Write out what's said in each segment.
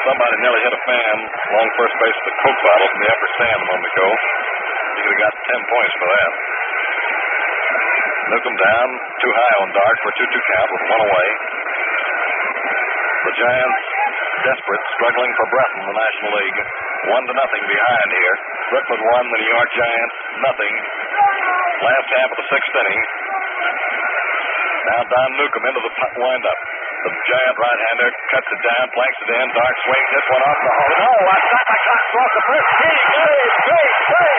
Somebody nearly hit a fan along first base with a Coke bottle from the upper stand a moment ago. He could have got 10 points for that. Newcomb down, too high on Dark for a 2-2 count with one away. The Giants desperate, struggling for breath in the National League. 1-0 behind here. Brooklyn 1, the New York Giants nothing. Last half of the sixth inning. Now Don Newcomb into the windup. The Giant right-hander cuts it down, flanks it in. Dark swings this one off the hole. No, a shot by Cox off the first tee. Great play.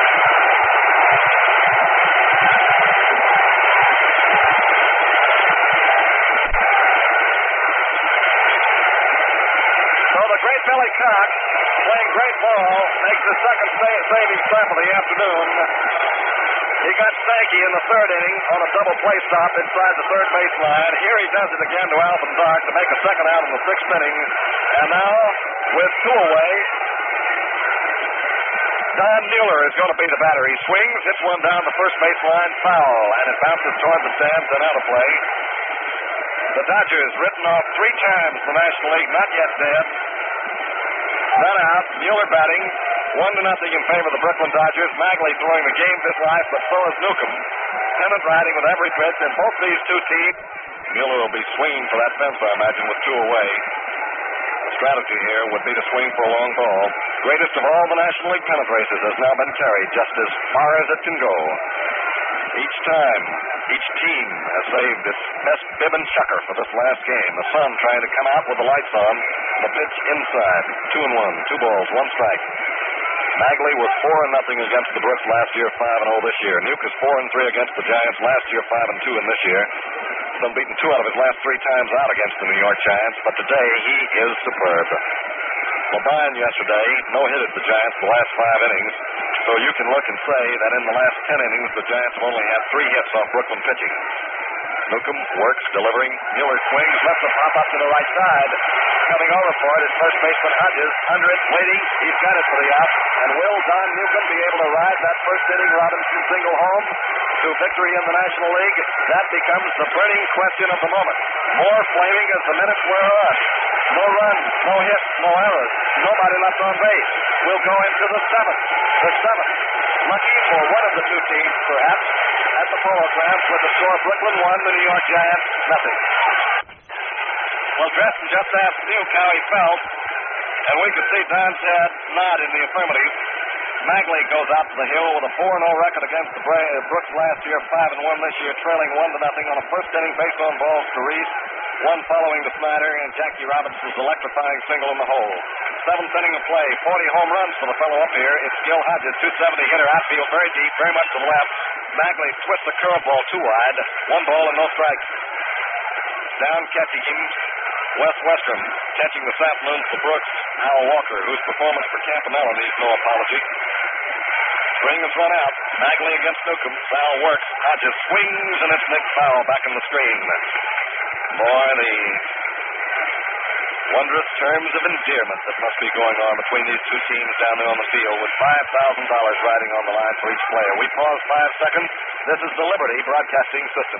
So the great Billy Cox, playing great ball, makes the second saving stop of the afternoon. He got stanky in the third inning on a double play stop inside the third baseline. Here he does it again to Alvin Dark to make a second out in the sixth inning. And now, with two away, Don Mueller is going to be the batter. He swings, hits one down the first baseline, foul, and it bounces toward the stands and out of play. The Dodgers written off 3 times in the National League, not yet dead. None out, Mueller batting. 1-0 in favor of the Brooklyn Dodgers. Magley throwing the game this life, but so is Newcomb. Tennant riding with every pitch, and both these two teams. Mueller will be swinging for that fence, I imagine, with 2 away. The strategy here would be to swing for a long ball. Greatest of all the National League pennant races has now been carried just as far as it can go. Each time, each team has saved its best bib and chucker for this last game. The sun trying to come out with the lights on. The pitch inside. 2-1, 2 balls, 1 strike. Magley was 4-0 against the Brooks last year, 5-0 this year. Nuke is 4-3 against the Giants last year, 5-2 in this year. He's been beaten 2 out of his last 3 times out against the New York Giants, but today he is superb. Labine yesterday no-hitted the Giants the last 5 innings, so you can look and say that in the last 10 innings, the Giants have only had 3 hits off Brooklyn pitching. Newcomb works, delivering. Mueller swings, lets it pop up to the right side. Coming over for it is first baseman Hodges. Under it, waiting. He's got it for the out. And will Don Newcomb be able to ride that first inning Robinson single home to victory in the National League? That becomes the burning question of the moment. More flaming as the minutes wear on. No runs, no hits, no errors. Nobody left on base. We'll go into the 7th. The 7th. Lucky for one of the two teams, perhaps, at the Polo Grounds with the score Brooklyn 1, the New York Giants nothing. Well, Dresden just asked Nuke how he felt, and we could see Don's head nod in the affirmative. Magley goes out to the hill with a 4-0 record against the Brooks last year, 5-1 this year, trailing 1-0 on a first inning base on balls to Reese. One following to Snyder and Jackie Robinson's electrifying single in the hole. 7th inning of play, 40 home runs for the fellow up here. It's Gil Hodges, 270 hitter, outfield very deep, very much to the left. Magley twists the curveball too wide. 1 ball and no strikes. Down catching him, Wes Western. Catching this afternoon for Brooks, Hal Walker, whose performance for Campanella needs no apology. String is run out. Magley against Newcomb. Foul works. Hodges swings, and it's Nick Fowl back in the screen. Boy, the wondrous terms of endearment that must be going on between these two teams down there on the field with $5,000 riding on the line for each player. We pause 5 seconds. This is the Liberty Broadcasting System.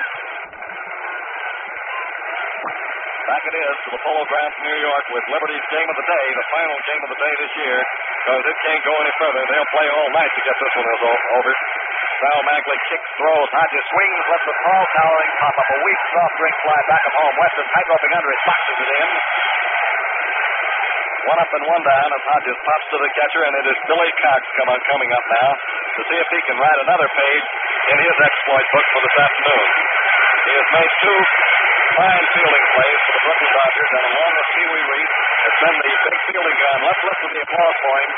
Back it is to the Polo Grounds, New York, with Liberty's game of the day, the final game of the day this year, because it can't go any further. They'll play all night to get this one over. Sal Magley kicks, throws, Hodges swings, lets the tall, towering pop up a weak, soft drink fly back at home. Western tight-roping under it, boxes it in. 1 up and 1 down as Hodges pops to the catcher, and it is Billy Cox coming up now to see if he can write another page in his exploit book for this afternoon. He has made 2 fine fielding plays for the Brooklyn Dodgers, and along with Pee Wee Reese has been the big fielding gun. Let's listen to the applause for him.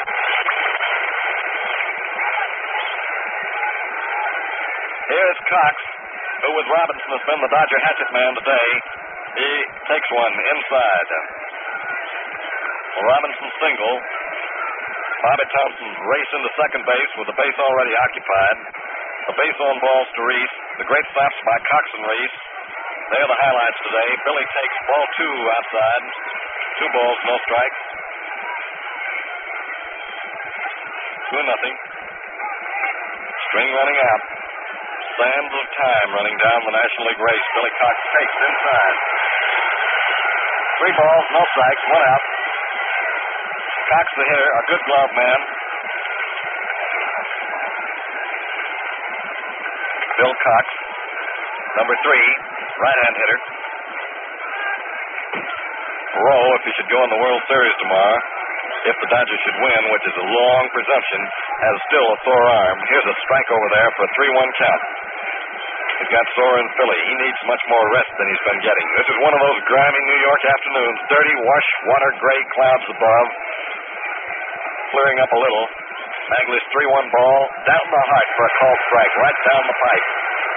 Here's Cox, who with Robinson has been the Dodger hatchet man today. He takes one inside. Robinson single. Bobby Thompson race into second base with the base already occupied. The base on balls to Reese. The great stops by Cox and Reese. They are the highlights today. Billy takes ball 2 outside. 2 balls, no strikes. 2-0. String running out. Sands of time running down the National League race. Billy Cox takes inside. 3 balls, no strikes, 1 out. Cox, the hitter, a good glove man. Bill Cox, number 3, right-hand hitter. Rowe, if he should go in the World Series tomorrow, if the Dodgers should win, which is a long presumption, has still a sore arm. Here's a strike over there for a 3-1 count. He's got sore in Philly. He needs much more rest than he's been getting. This is one of those grimy New York afternoons. Dirty, wash, water, gray clouds above. Clearing up a little. Magley's 3-1 ball down the heart for a called strike, right down the pipe.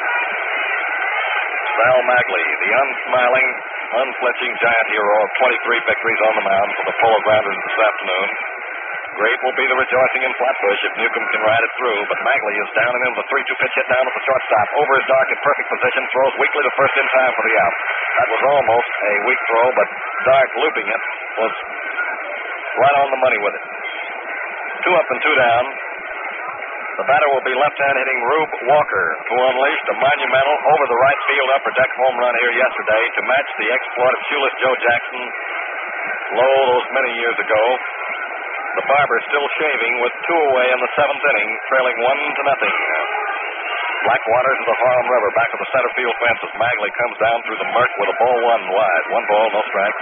Sal Magley, the unsmiling, unflinching giant hero of 23 victories on the mound for the Polo Grounders this afternoon. Great will be the rejoicing in Flatbush if Newcomb can ride it through, but Magley is down and in the 3-2 pitch hit down at the shortstop. Over his dark in perfect position, throws weakly to first in time for the out. That was almost a weak throw, but Dark looping it was right on the money with it. 2 up and 2 down. The batter will be left-hand hitting Rube Walker, who unleashed a monumental over-the-right field upper deck home run here yesterday to match the exploit of shoeless Joe Jackson low those many years ago. The Barber still shaving with 2 away in the 7th inning, trailing 1-0. Blackwater to the Harlem River, back of the center field fence as Magley comes down through the murk with a ball 1 wide. 1 ball, no strike.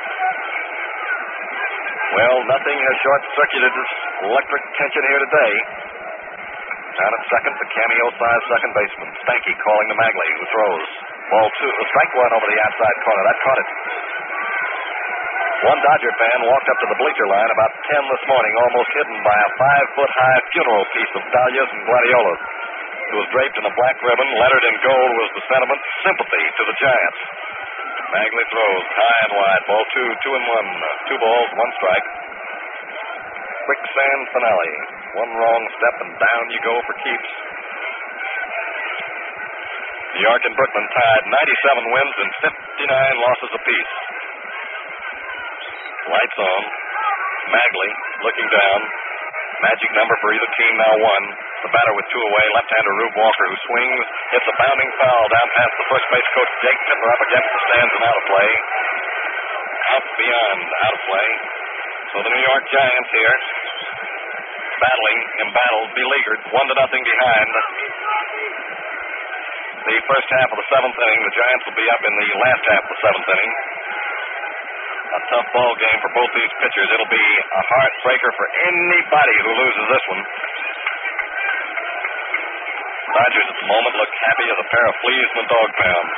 Well, nothing has short-circuited this electric tension here today. Down at second, the cameo-sized second baseman, Stanky, calling to Magley, who throws. Ball 2, strike 1 over the outside corner. That caught it. One Dodger fan walked up to the bleacher line about 10 this morning, almost hidden by a 5-foot-high funeral piece of dahlias and gladiolas. It was draped in a black ribbon. Lettered in gold was the sentiment, sympathy to the Giants. Magley throws high and wide. Ball 2, 2-1. 2 balls, 1 strike. Quicksand finale. 1 wrong step and down you go for keeps. New York and Brooklyn tied 97 wins and 59 losses apiece. Lights on. Magley looking down. Magic number for either team now 1. The batter with 2 away, left-hander Rube Walker, who swings, hits a bounding foul down past the first base coach Jake Tipper up against the stands and out of play. Out beyond, out of play. So the New York Giants here, battling, embattled, beleaguered, 1-0 behind. The first half of the 7th inning, the Giants will be up in the last half of the 7th inning. A tough ball game for both these pitchers. It'll be a heartbreaker for anybody who loses this one. Dodgers at the moment look happy as a pair of fleas in a dog pound.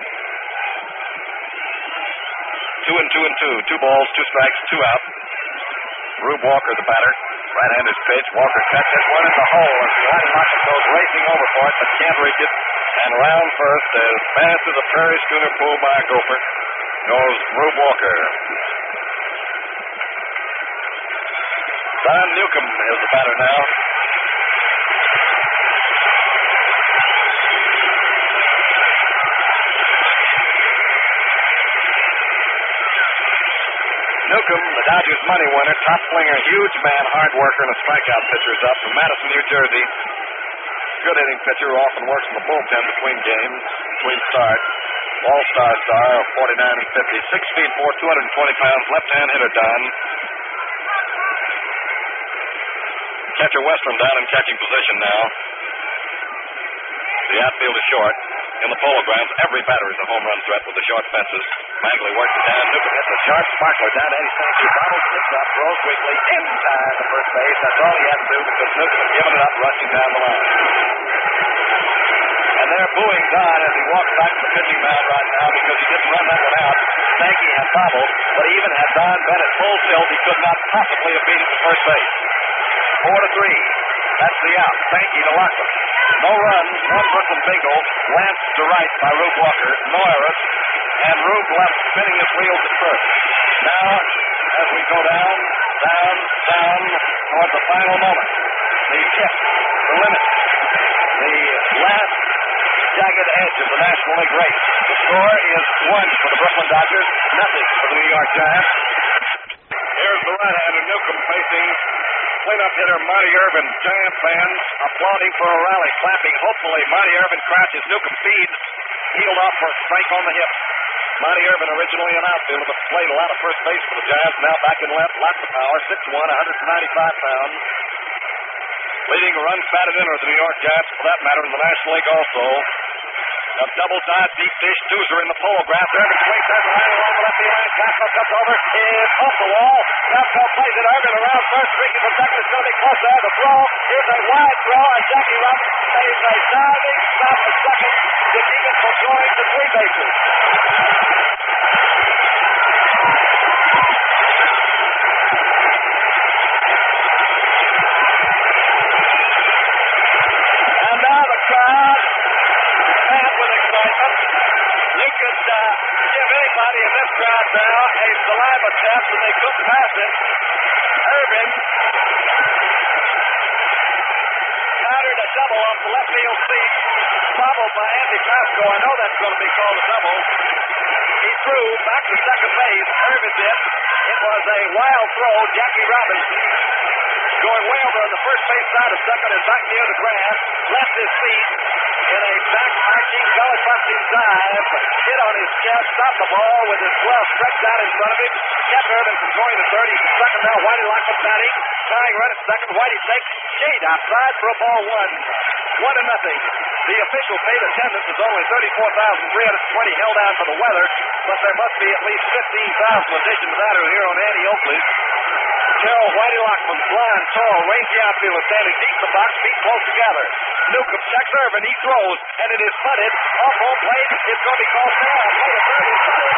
2 and 2. 2 balls, 2 strikes, 2 out. Rube Walker, the batter. Right-hander's pitch. Walker cuts it 1 in the hole as Johnny Lockett goes racing over for it, but can't reach it. And around first, as fast as a prairie schooner pulled by a gopher, goes Rube Walker. Don Newcomb is the batter now. Newcomb, the Dodgers' money winner, top slinger, huge man, hard worker, and a strikeout pitcher is up from Madison, New Jersey. Good hitting pitcher, often works in the bullpen between games, between starts. All-star star of 49 and 50, 6 feet 4, 220 pounds, left-hand hitter Don. Catcher Westrom down in catching position now. The outfield is short. In the Polo Grounds, every batter is a home run threat with the short fences. Magley works it down. Newcomb hits a sharp sparkler down to Eddie St. Jude. Donald picks up, throws weakly, in time to first base. That's all he had to do because Newcomb had given it up, rushing down the line. And they're booing Don as he walks back to the pitching mound right now because he didn't run that one out. Stanky had bobbled, but even had Don been at full tilt, he could not possibly have beat it to first base. 4-3. That's the out. Stanky to Lockman. No runs, 1 Brooklyn single, lanced to right by Rube Walker, no errors, and Rube left spinning his wheels at first. Now, as we go down, toward the final moment, the tip, the limit, the last jagged edge of the National League race. The score is 1 for the Brooklyn Dodgers, 0 for the New York Giants. Here's the right-hander Newcomb facing cleanup hitter Monty Irvin. Giant fans applauding for a rally, clapping. Hopefully, Monty Irvin crouches. Newcomb feeds, heeled off for a strike on the hip. Monty Irvin, originally an outfielder, but played a lot of first base for the Giants. Now back in left, lots of power, 6'1", 195 pounds. Leading runs batted in are the New York Giants, for that matter, in the National League also. A double dive, deep dish. Doozer in the photograph. Irvin swings, has a line along the left field line. Castro comes over. It's off the wall. Castro plays it. Irvin around first, streaking for second. It's going to be close there. The throw. Here's a wide throw, and Jackie Robinson saves a diving stop at second to keep it from going to three bases. And now the crowd mad with excitement. You could give anybody in this crowd now a saliva test and they couldn't pass it. Irvin countered a double off the left field seat, fouled by Andy Pasco. I know that's going to be called a double. He threw back to second base. Irvin did. It was a wild throw. Jackie Robinson, going way over on the first base side of second and back near the grass, left his feet in a back-arching, belly-busting dive, hit on his chest, stopped the ball with his glove stretched out in front of him, kept Irvin from going to third. He's at second now. Whitey Lockman batting, tying run at second. Whitey takes shade outside for a ball one. 1-0. The official paid attendance is only 34,320 held down for the weather, but there must be at least 15,000 addition to that who are here on Annie Oakley's. Terrell Whitey Lockman, blind, tall, rangy outfielder standing deep in the box, feet close together. Newcomb checks Irvin, he throws, and it is punted. Off home plate, it's going to be called down. Play to third, it's punted.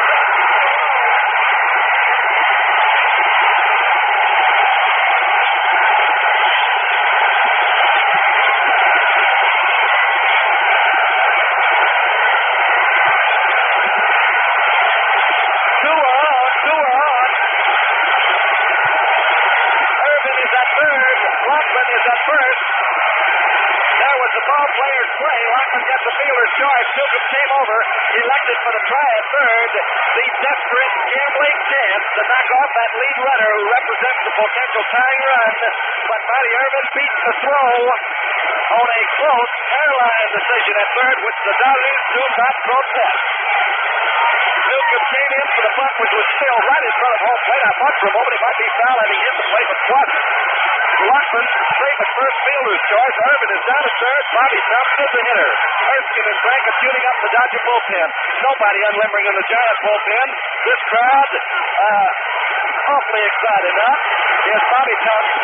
Lockman is at first. There was the ball player's play. Lockman gets the fielder's choice. Newcomb came over, elected for the try at third. The desperate gambling chance to knock off that lead runner who represents the potential tying run. But Monty Irvin beats the throw on a close hairline decision at third, which the Dodgers do not protest. Newcomb came in for the bunt, which was still right in front of home plate. I thought for a moment he might be foul, and he hit the plate, but wasn't. Lockman straight at first, fielder's choice. Irvin is down at third. Bobby Thompson is the hitter. Erskine and Frank are tuning up the Dodger bullpen. Nobody unlimbering in the Giants bullpen. This crowd, awfully excited now. Here's Bobby Thompson.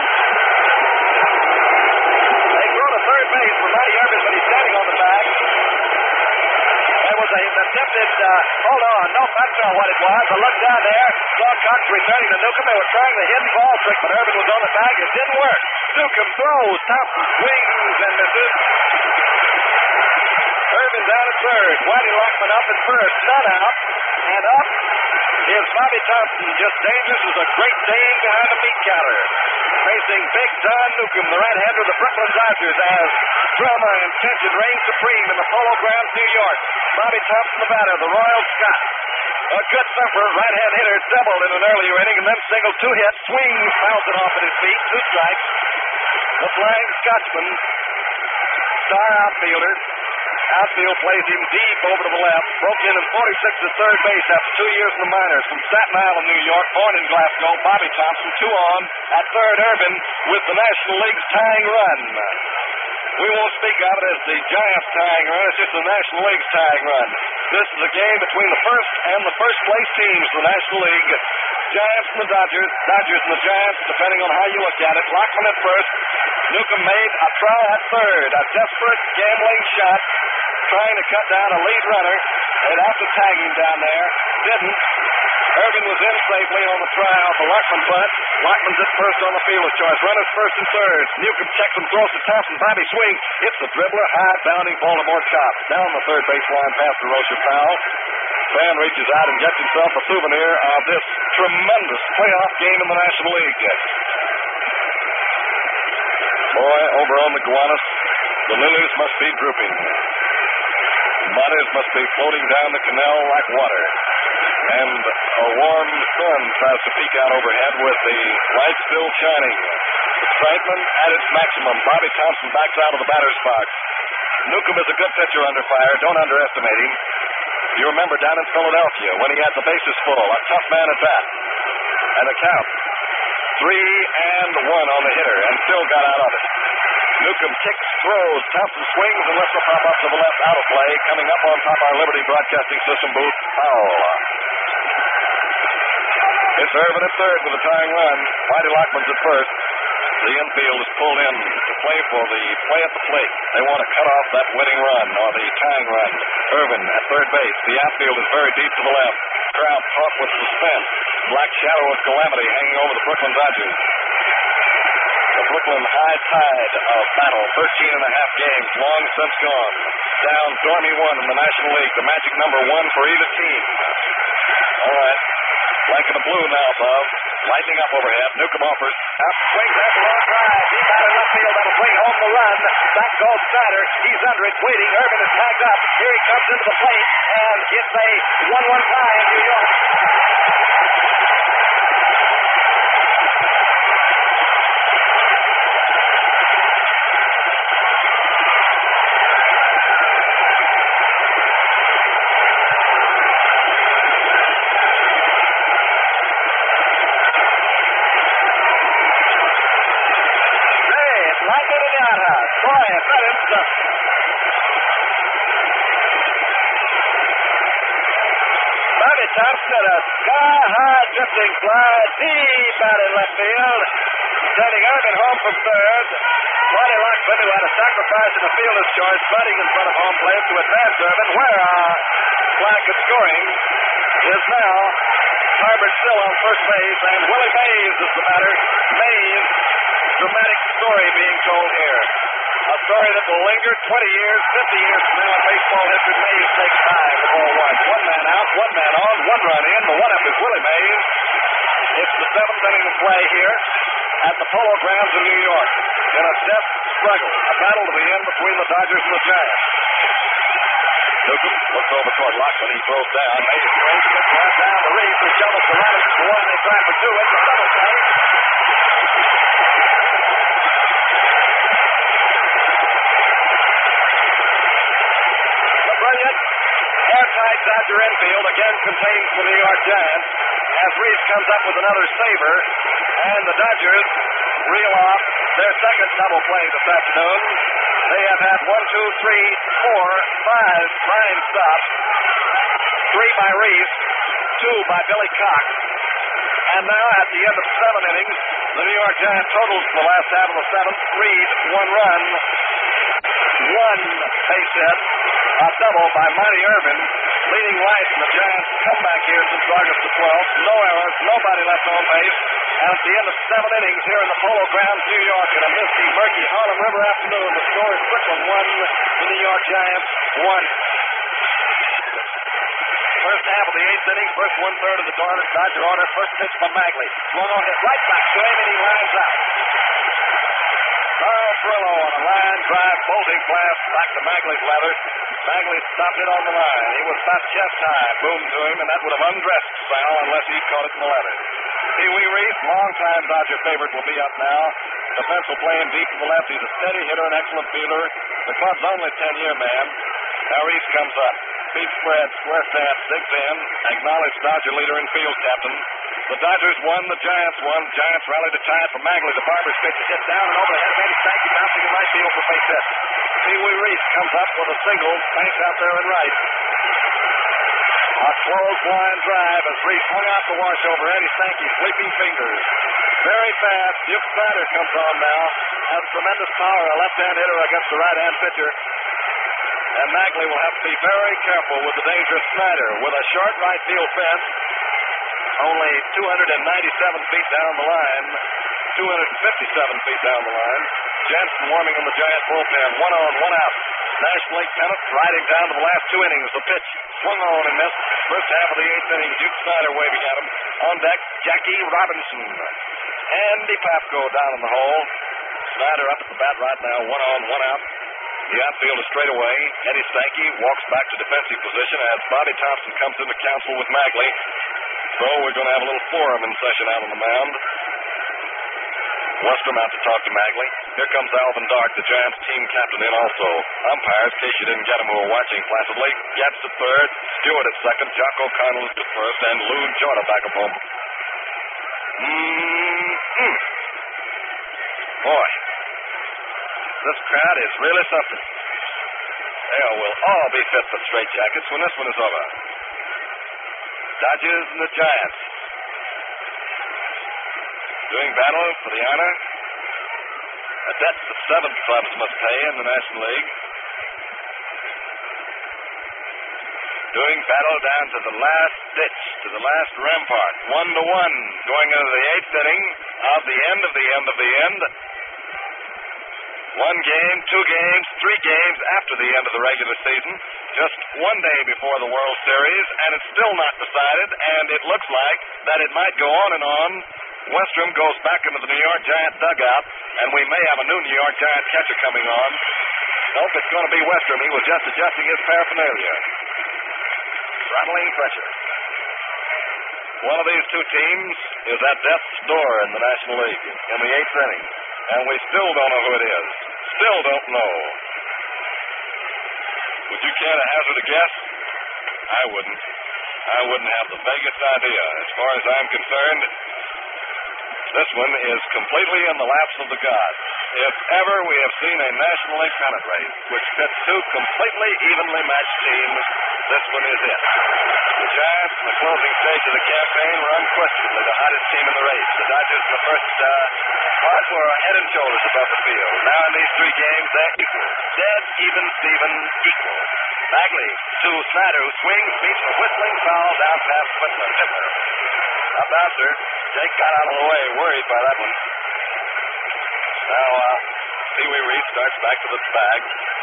They throw to third base for Monty Irvin, but he's standing on the bag. There was an attempted, hold on, no, that's not what it was. I looked down there, saw Cox returning to Newcomb. They were trying the hidden ball trick, but Irvin was on the bag. It didn't work. Newcomb throws, Thompson swings and misses. Irvin down at third. Whitey Lockman up at first. None out. And up is Bobby Thompson. Just dangerous as a Great Dane behind a meat counter. Facing Big Don Newcomb, the right-hander of the Brooklyn Dodgers, as drama and tension reign supreme in the Polo Grounds, New York. Bobby Thompson, the batter, the Royal Scot. A good thumper, right-hand hitter, doubled in an earlier inning and then singled, 2 hits, swings, fouls it off at his feet, 2 strikes. The Flying Scotsman, star outfielder. Outfield plays him deep over to the left. Broke in 46 at third base after 2 years in the minors. From Staten Island, New York, born in Glasgow, Bobby Thompson, 2 on. At third, Irvin with the National League's tying run. We won't speak of it as the Giants tying run. It's just the National League's tying run. This is a game between the first and the first place teams in the National League. Giants and the Dodgers. Dodgers and the Giants, depending on how you look at it. Lockman at first. Newcomb made a try at third. A desperate gambling shot, trying to cut down a lead runner. They'd have to tag him down there. Didn't. Irvin was in safely on the try off the Lockman bunt. Lockman's at first on the fielder's choice. Runners first and third. Newcomb checks and throws to Thompson. Bobby swings. Hits the dribbler. High bounding Baltimore chop. Down the third baseline past the Rocha foul. Fan reaches out and gets himself a souvenir of this tremendous playoff game in the National League. Boy, over on the Gowanus, the lilies must be drooping. Bodies must be floating down the canal like water. And a warm sun tries to peek out overhead with the light still shining. Excitement at its maximum. Bobby Thompson backs out of the batter's box. Newcomb is a good pitcher under fire. Don't underestimate him. You remember down in Philadelphia when he had the bases full, a tough man at bat. And the count, 3-1 on the hitter, and still got out of it. Newcomb kicks, throws, Thompson swings, and lets the pop up to the left, out of play. Coming up on top our Liberty Broadcasting System booth, foul. It's Irvin at third with a tying run. Whitey Lockman's at first. The infield is pulled in to play for the play at the plate. They want to cut off that winning run or the tying run. Irvin at third base. The outfield is very deep to the left. Crowd caught with suspense. Black shadow of calamity hanging over the Brooklyn Dodgers. The Brooklyn high tide of battle. 13 and a half games long since gone. Down Dormy 1 in the National League. The magic number 1 for either team. All right. Blank in the blue now, Bob. Lightning up overhead. Newcomb offers. Up swings at the long drive. Deep out in left field. That'll bring home the run. Back goes Snyder. He's under it, waiting. Irvin is tagged up. Here he comes into the plate, and it's a 1-1 tie in New York. Thompson at a sky-high drifting fly deep out in left field, sending Irvin home from third. Whitey Lockman, who had a sacrifice in the fielder's choice, batting in front of home plate to advance Irvin, where flag at scoring is now. Harbert still on first base, and Willie Mays is the batter. Mays, dramatic story being told here. A story that will linger 20 years, 50 years from now in baseball history. Mays takes time to ball one. One man out, one man on, one run in. The one-up is Willie Mays. It's the seventh inning of play here at the Polo Grounds in New York. In a death struggle, a battle to the end between the Dodgers and the Giants. Newcomb looks over toward Lockman. He throws down. Mays throws, gets right down the Reese, who shovels to Robinson for one. They try for two. It's a double play. Airtight Dodger infield again contains the New York Giants as Reese comes up with another saver, and the Dodgers reel off their second double play this afternoon. They have had 1, 2, 3, 4, 5 fine stops. 3 by Reese, 2 by Billy Cox. And now at the end of 7 innings, the New York Giants totals for the last half of the seventh read 1 run, 1 base hit, a double by Marty Irvin, leading life in the Giants' comeback here since August the 12th. No errors, nobody left on base. And at the end of 7 innings here in the Polo Grounds, New York, in a misty, murky Harlem River afternoon, the score is Brooklyn 1, the New York Giants 1. First half of the 8th inning, first 1/3 of the Dodger order. First pitch by Magley. Swung on hit right back to him, and he lines out. Carl Furillo on a line drive, bolting blast back to Magley's leather. Magley stopped it on the line. He was about chest high, boomed to him, and that would have undressed Sal unless he caught it in the leather. Pee Wee Reese, longtime Dodger favorite, will be up now. The pencil playing deep to the left. He's a steady hitter, an excellent fielder. The club's only 10-year man. Now Reese comes up. Feet spread, square stance, digs in. Acknowledged Dodger leader and field captain. The Dodgers won, the Giants won. Giants rallied to tie it for Magley. The Barber's pitch is hit down and over the head of Eddie Stanky, bouncing in right field for base hit. Pee Wee Reese comes up with a single. Stanks out there in right. A close line drive as Reese hung out the wash over Eddie Stanky's sleeping fingers. Very fast. Duke Snyder comes on now. Has tremendous power, a left-hand hitter against the right-hand pitcher. And Magley will have to be very careful with the dangerous Snyder. With a short right field fence, only 297 feet down the line, 257 feet down the line. Jansen warming in the Giant bullpen. 1 on, 1 out. National League pennant riding down to the last 2 innings. The pitch swung on and missed. First half of the 8th inning, Duke Snyder waving at him. On deck, Jackie Robinson. Andy Pafko down in the hole. Snyder up at the bat right now. 1 on, 1 out. The outfield is straight away. Eddie Stanky walks back to defensive position as Bobby Thompson comes into council with Magley. So we're going to have a little forum in session out on the mound. Westrom out to talk to Magley. Here comes Alvin Dark, the Giants team captain, in also. Umpires, in case you didn't get him, who were watching placidly. Getz at third, Stewart at second, Jock O'Connell at first, and Lou Jordan back at home. Boy, this crowd is really something. They will all be fit for straitjackets when this one is over. Dodgers and the Giants doing battle for the honor. A debt that 7 clubs must pay in the National League. Doing battle down to the last ditch, to the last rampart. 1-1, going into the 8th inning of the end of the end of the end. 1 game, 2 games, 3 games after the end of the regular season. Just 1 day before the World Series, and it's still not decided, and it looks like that it might go on and on. Westrom goes back into the New York Giant dugout, and we may have a new New York Giant catcher coming on. Nope, it's going to be Westrom. He was just adjusting his paraphernalia. Throttling pressure. One of these 2 teams is at death's door in the National League in the 8th inning, and we still don't know who it is. Still don't know. Would you care to hazard a guess? I wouldn't. I wouldn't have the vaguest idea. As far as I'm concerned, this one is completely in the laps of the gods. If ever we have seen a National League pennant race which pits 2 completely evenly matched teams, this one is it. The Giants, in the closing stage of the campaign, were unquestionably the hottest team in the race. The Dodgers, in the first part, were head and shoulders above the field. Now in these 3 games, they're equal. Dead, even, Steven, equal. Magley to Snyder, who swings, beats a whistling foul down past Hitler. A bouncer. Jake got out of the way, worried by that one. Now, Pee Wee Reed starts back to the bag.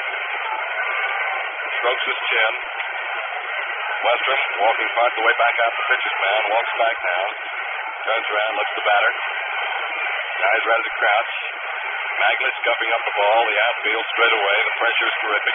Strokes his chin. Westrom, walking part of the way back out the pitcher's mound, walks back now. Turns around, looks at the batter. Guy's ready to crouch. Magley scuffing up the ball. The outfield straight away. The pressure is terrific.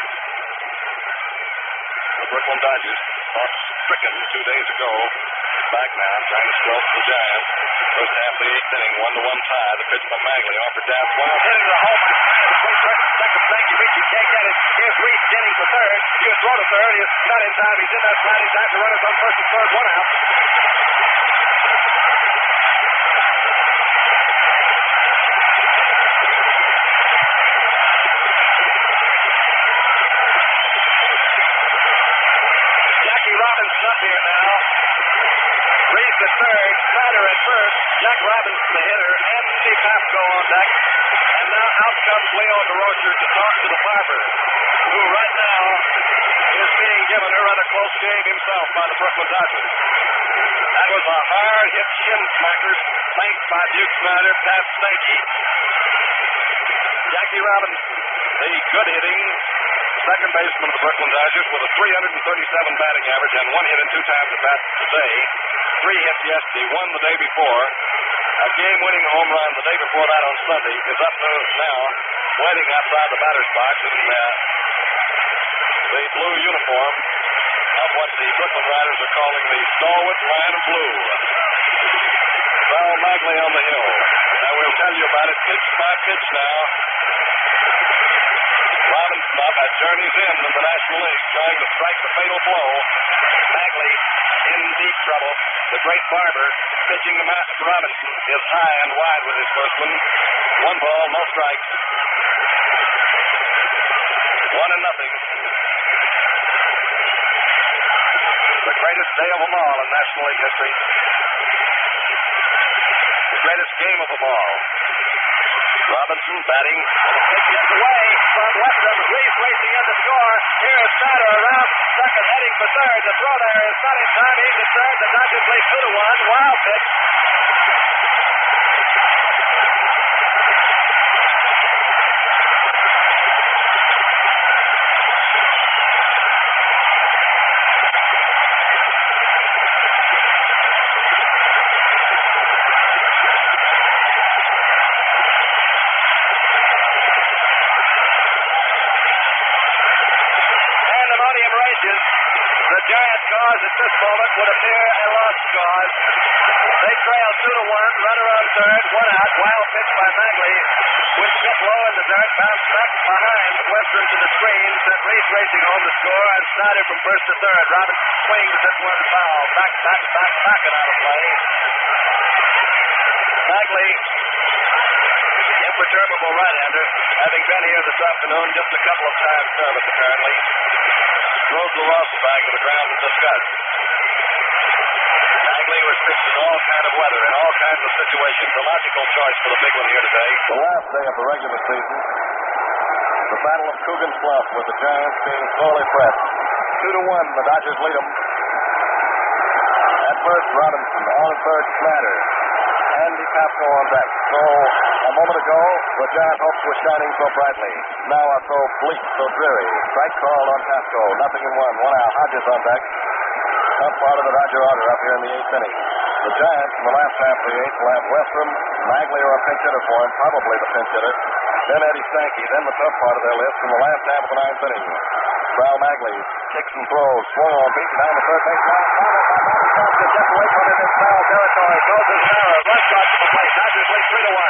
The Brooklyn Dodgers, stricken 2 days ago, back now, trying to squelch the Giants. First half of the 8th inning, 1-1 tie. The pitch by Magley, offered down, swung out, hit it to the home. Between first and second, Frankie Ritchie can't get it. Here's Reed getting for third. He was throw to third. He's not in time. He's in that sliding time to runners on first and third, 1 out. Jackie Robinson up here now. Reese at third, Snyder at first, Jack Robinson the hitter, and Steve Pasco on deck. And now out comes Leo DeRocher to talk to the Barber, who right now is being given a rather close shave himself by the Brooklyn Dodgers. That was a hard-hit shin smacker flanked by Duke Snyder past Stanky. Jackie Robinson, the good-hitting second baseman of the Brooklyn Dodgers, with a 337 batting average and 1 hit and 2 times at bat today. 3 hits yesterday, 1 the day before. A game-winning home run the day before that on Sunday is up now, waiting outside the batter's box in the blue uniform of what the Brooklyn Riders are calling the Stalwart Line of Blue. Val Magley on the hill. Now we'll tell you about it pitch by pitch now. Robinson up at Journey's End in the National League, trying to strike the fatal blow. Magley in deep trouble. The great Barber pitching to Robinson is high and wide with his first one. 1 ball, no strikes. 1-0. The greatest day of them all in National League history. The greatest game of them all. Robinson batting. It gets away from Westrom. Reese racing in to score. Here is Snyder around second, heading for third. The throw there is not in time. He's at third. The Dodgers lead 2-1. Wild pitch. The Giants' cause at this moment would appear lost scores. They trail 2-1. Runner on third. One out. Wild pitch by Magley. Which hit low in the dirt. Bounced back behind Western to the screen. Sent Reese racing home to score. And Snyder from first to third. Robinson swings at one foul. Back and out of play. Magley, imperturbable right-hander, having been here this afternoon just a couple of times service apparently, throws the back to the ground in disgust. Magley was pitched in all kinds of weather, in all kinds of situations. A logical choice for the big one here today. The last day of the regular season, the Battle of Coogan's Bluff, with the Giants being sorely pressed. 2-1, the Dodgers lead them. At first, Robinson, on third, Snyder. Andy Papco on deck. So, a moment ago, the Giant hopes were shining so brightly. Now are so bleak, so dreary. Strike called on Papco. Nothing in one. One out. Hodges on deck. Tough part of the Dodger order up here in the eighth inning. The Giants, in the last half of the eighth, will have Westrom, Magley, or a pinch hitter for him, probably the pinch hitter. Then Eddie Sankey. Then the tough part of their list in the last half of the ninth inning. Val Magley kicks and throws. Swung on, beaten down the third base line. Followed by Bobby Thompson. Just away from him in foul territory. Throws his error. Rush shot to the plate. Dodgers lead 3-1.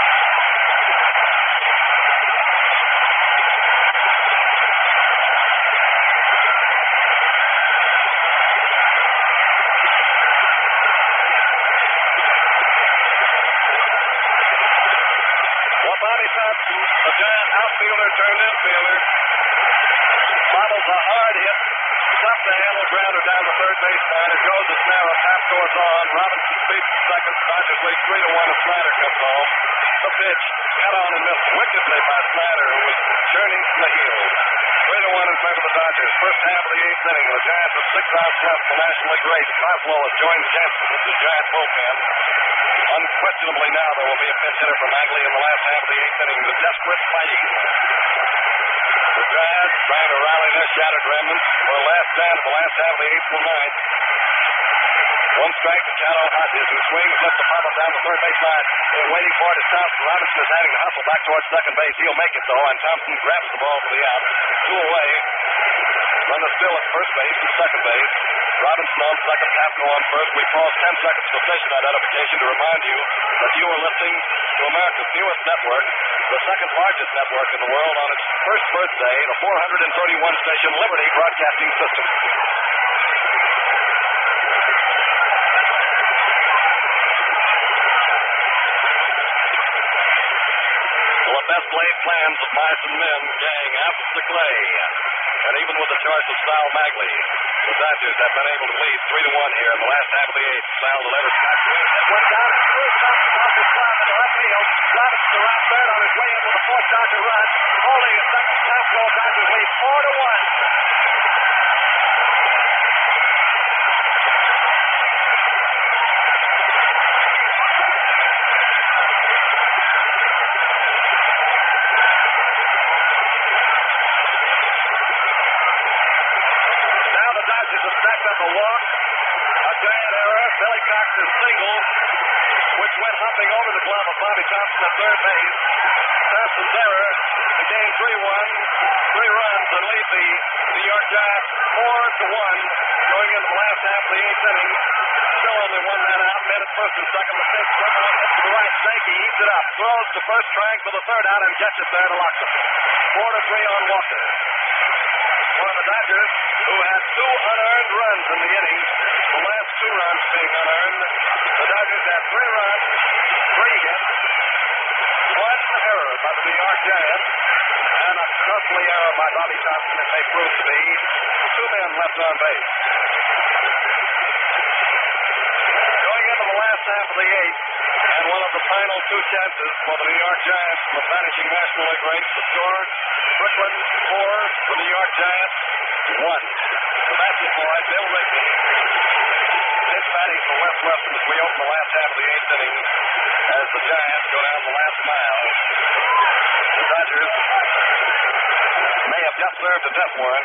Well, Bobby Thompson, the Giant outfielder turned infielder, bobbles a hard hit, stopped the handle grounder down the third baseline. It goes to Snell. Papco's on. Robinson speeds to second. Dodgers lead 3-1 as Snyder comes home. The pitch got on and missed wickedly by Snyder, who was churning from the heel. 3-1 in favor of the Dodgers. First half of the eighth inning. The Giants have 6 outs left. The National League great Cosmo has joined Jansen with the Giant bullpen. Unquestionably now there will be a pinch hitter for Magley in the last half of the eighth inning. The desperate fighting. The Giants trying to rally their shattered remnants for a last stand of the last half of the eighth and ninth. One strike to count on Hodges, who swings, left the pop up down the third base line. They're waiting for it is Thompson. Robinson is having to hustle back towards second base. He'll make it though, and Thompson grabs the ball for the out. 2 away. Runner still at first base and second base. Robinson on second, Papco on first. We pause 10 seconds for station identification to remind you that you are listening to America's newest network, the second largest network in the world, on its first birthday, the 431 station Liberty Broadcasting System. Well, the best laid plans of mice and men gang after the clay. And even with the choice of Sal Magley, the Dodgers have been able to lead 3-1 here in the last half of the eighth. Sal delivers back to him. Went down and threw Thompson off his glove in the left field. Robinson to right third on his way into the fourth Dodger run. Holding a second. Papco. Dodgers lead 4-1. Dodgers have stacked up a walk, a Giant error, Billy Cox's single, which went hopping over the glove of Bobby Thompson at third base. Thompson's error became 3-1, 3 runs, and lead the New York Giants 4-1 going into the last half of the eighth inning. Still only one man out, men at first and second. The pitch, one hit to the right. Sankey eats it up, throws to first, trying for the third out, and gets it there to Loxton. 4-3 on Walker. For the Dodgers, who had 2 unearned runs in the inning, the last 2 runs being unearned, the Dodgers had 3 runs, 3 hits, 1 error by the New York Giants, and a costly error by Bobby Thompson, it may prove to be. 2 men left on base. Going into the last half of the eighth, and one of the final 2 chances for the New York Giants, the vanishing National League race, the score, Brooklyn 4, the New York Giants 1. The Masters boy, Bill Rigby, is batting for Wes Weston as we open the last half of the eighth inning as the Giants go down the last mile. The Dodgers may have just served a death warrant.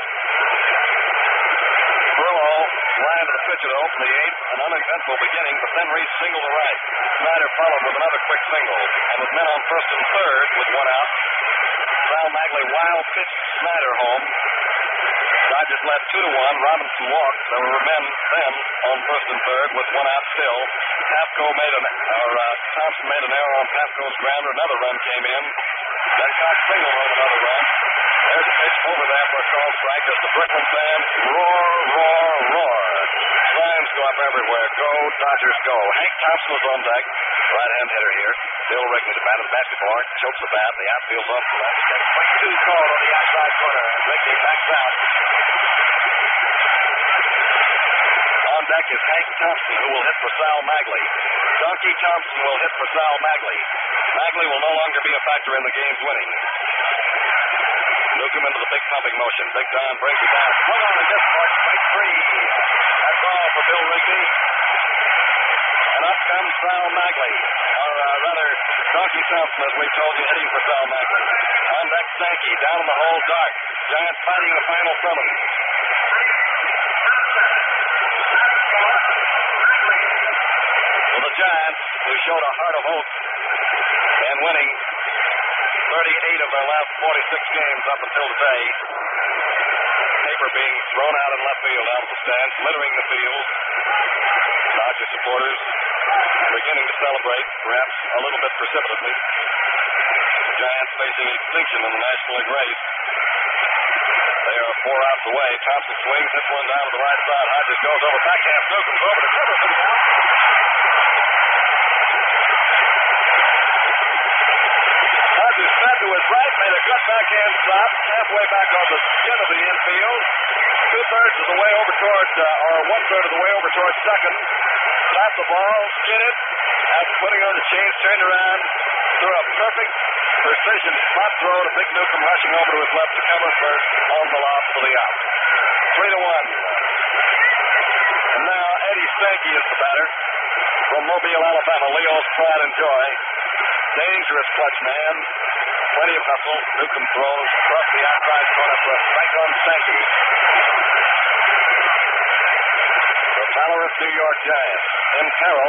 Burlow line to the pitcher to open the eighth, an uneventful beginning, but then Reese singled to right. Snyder followed with another quick single, and with men on first and third with 1 out, Sal Magley wild pitched Snyder home. Dodgers led 2-1. Robinson walked. There were men then on first and third with one out still. Thompson made an error on Pafko's grounder. Another run came in. Then Cox singled home another run. There's a pitch over there for a call strike as the Brooklyn fans roar, roar, roar. Signs go up everywhere. Go, Dodgers, go. Hank Thompson was on deck. Right-hand hitter here. Bill Wrigley, the bat of the basketball, chokes the bat. The outfield's off the left. Gets quick two called on the outside corner. Wrigley backs out. On deck is Hank Thompson, who will hit for Sal Magley. Donkey Thompson will hit for Sal Magley. Magley will no longer be a factor in the game's winning. Newcomb into the big pumping motion. Big Don breaks it down. Swung on and gets for strike three. That's all for Bill Wrigley. And up comes Sal Magley. Or rather, Donkey Thompson, as we told you, hitting for Sal Magley. On deck, Sankey. Down in the hole, Dark. Giants fighting the final summons. For the Giants, who showed a heart of oak and winning 38 of their last 46 games up until today. Paper being thrown out in left field out of the stands, littering the field. Dodger supporters beginning to celebrate, perhaps a little bit precipitately. Giants facing extinction in the National League race. They are 4 outs away. Thompson swings, hits one down to the right side. Hodges goes over, backhand, Newcomb's over to Jefferson. Hodges fed to his right, made a good backhand stop, halfway back on the skin of the infield. 2/3 of the way over toward, or 1/3 of the way over toward second. Slapped the ball, skidded, and putting on the chains, turned around, threw a perfect precision spot throw to Big Newcomb, rushing over to his left to cover first on the loft for the out. 3-1. And now Eddie Sankey is the batter from Mobile, Alabama. Leo's pride and joy. Dangerous clutch man. Plenty of hustle. Newcomb throws across the outside corner for a strike on Sankey. The valorous New York Giants in peril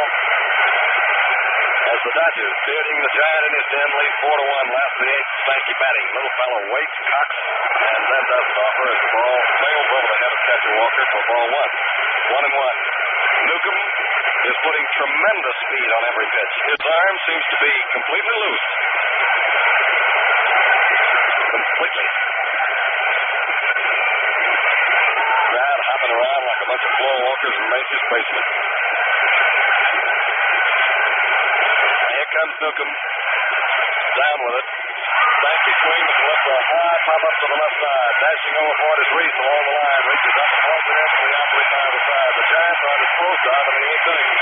as the Dodgers, bearding the Giant in his den, lead 4-1. Last of the 8th, Sankey batting. Little fellow waits, cocks, and then doesn't offer as the ball sails over the head of catcher Walker for ball 1. 1-1. Newcomb is putting tremendous speed on every pitch. His arm seems to be completely loose. Completely. Crowd hopping around like a bunch of floor walkers in Macy's basement. Here comes Newcomb. Down with it. Sankey swings to left, a high pop up to the left side. Dashing overboard is Reese along the line. Reaches up and points it in to the opposite side of the side. The Giants are disposed of in the 8th inning.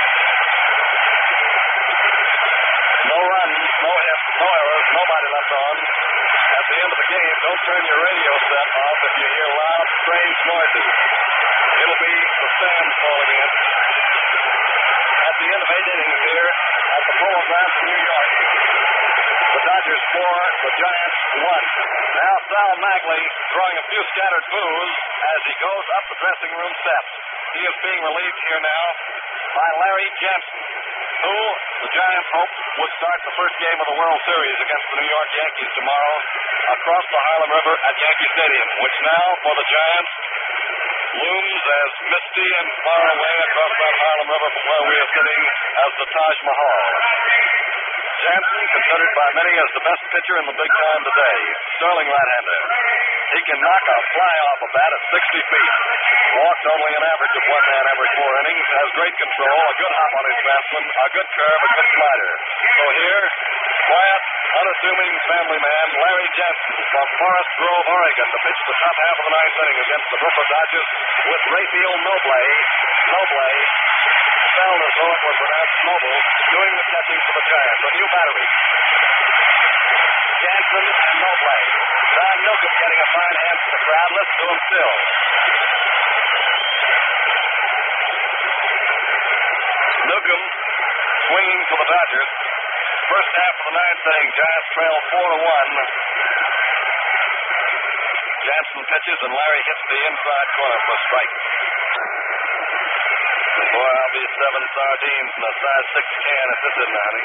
No runs, no hits, no errors, nobody left on. At the end of the game, don't turn your radio set off if you hear loud, strange noises. It'll be the sand falling in. At the end of 8 innings here at the Polo Grounds in New York. The Dodgers 4, the Giants 1. Now Sal Magley throwing a few scattered boos as he goes up the dressing room steps. He is being relieved here now by Larry Jansen, who the Giants hoped would start the first game of the World Series against the New York Yankees tomorrow across the Harlem River at Yankee Stadium, which now for the Giants looms as misty and far away across that Harlem River from where we are sitting as the Taj Mahal. Jansen, considered by many as the best pitcher in the big time today. Sterling right-hander. He can knock a fly off a bat at 60 feet. Walked only an average of 1 man every 4 innings. Has great control, a good hop on his fastman, a good curve, a good slider. So here, quiet, unassuming family man Larry Jansen from Forest Grove, Oregon, to pitch the top half of the 9th inning against the Brooklyn Dodgers with Raphael Noble spelled as though it was pronounced Noble, doing the catching for the Giants. A new battery. Jansen and Noble. Don Newcomb getting a fine hand from the crowd. Listen to him still. Newcomb swinging for the Dodgers. First half of the 9th inning, Giants trail 4-1. Jansen pitches and Larry hits the inside corner for a strike. Boy, I'll be 7 sardines in a size 6 can if this isn't honey.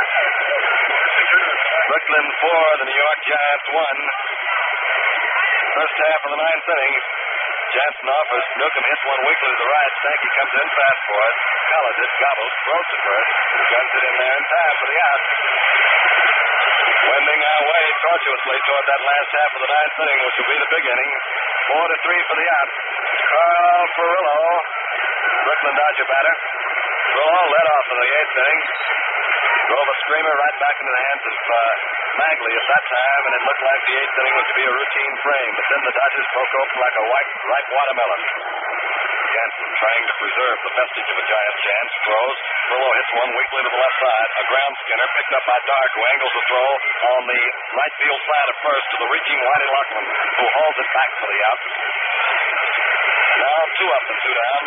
Brooklyn 4, the New York Giants 1. First half of the ninth inning. Jansen offers. Newcomb hits one weakly to the right. Sankey comes in fast for it. Collins it. Gobbles. Throws to first. Guns it in there in time for the out. Wending our way tortuously toward that last half of the ninth inning, which will be the big inning. 4-3 for the out. Carl Furillo, Brooklyn Dodger batter. Furillo led off in the eighth inning. Drove a screamer right back into the hands of Magley at that time, and it looked like the eighth inning was to be a routine frame. But then the Dodgers broke open like a ripe watermelon. Jansen trying to preserve the vestige of a giant chance. Throws. Furillo hits one weakly to the left side. A ground skinner picked up by Dark, who angles the throw on the right field side at first to the reaching Whitey Lockman, who hauls it back for the out. Now 2 up and 2 down.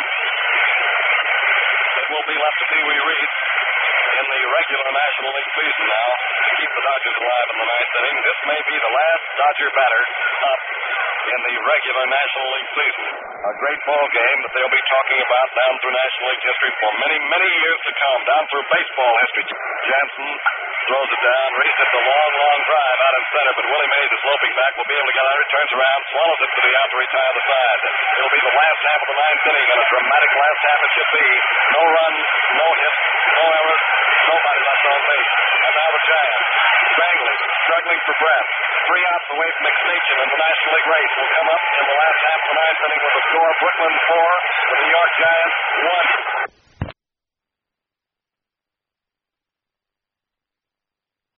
It will be left to Pee Wee Reed in the regular National League season now to keep the Dodgers alive in the ninth inning. This may be the last Dodger batter up in the regular National League season. A great ball game that they'll be talking about down through National League history for many, many years to come, down through baseball history. Jansen throws it down, reads it the long drive out in center, but Willie Mays is loping back, will be able to get out, turns around, swallows it to the out to retire the side. It'll be the last half of the ninth inning, and a dramatic last half it should be. No runs, no hits, no errors, nobody left on base. And now the Giants, strangling, struggling for breath. 3 outs away from extinction in the National League race will come up in the last half of the ninth inning with a score of Brooklyn 4, the New York Giants 1.